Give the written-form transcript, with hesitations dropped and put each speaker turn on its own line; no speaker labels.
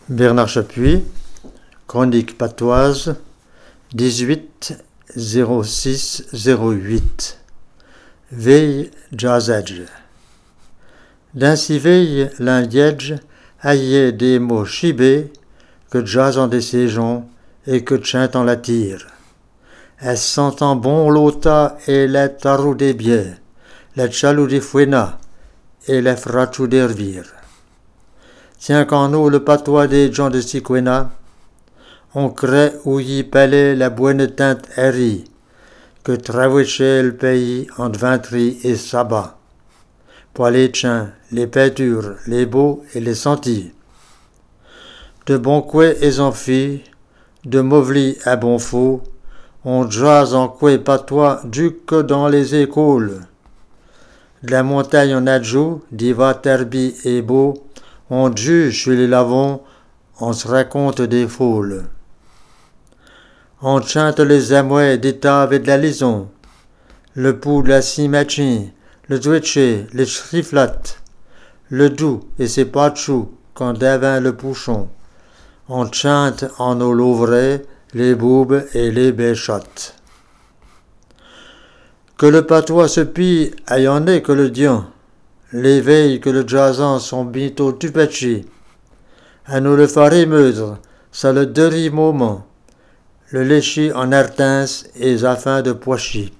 Bernard Chapuis, Chronique patoise, 18-06-08. Veille Jazedge. D'ainsi veille l'indièdge, aillé des mots chibés, que jazz en des séjons et que chint en la tire. Elle sentant bon l'ota et les tarou des biais, les chalou des fouena et les frachou des revire. Tiens qu'en nous le patois des gens de Siquena, on crée où y pelait la bonne teinte herrie, que traversait le pays entre vintri et sabbat. Pour les chiens, les pétures, les beaux et les sentis. De bons couets et en filles, de mauvlis à bon faux, on jase en couet patois du que dans les écoles. De la montagne en adjou, d'Iva terbi et beau, on juge chez les lavons, on se raconte des foules. On chante les amouets d'étave et de la lison, le pouls de la cimachi, le twitché, les schriflates, le doux et ses patchous quand devint le pouchon. On chante en eau l'ouvray, les boubes et les béchottes. Que le patois se pille, ayant est que le dion, les veilles que le jazzan sont bientôt tupachi. À nous le faré meudre, ça le deri moment, le léchi en artins et afin de poichi.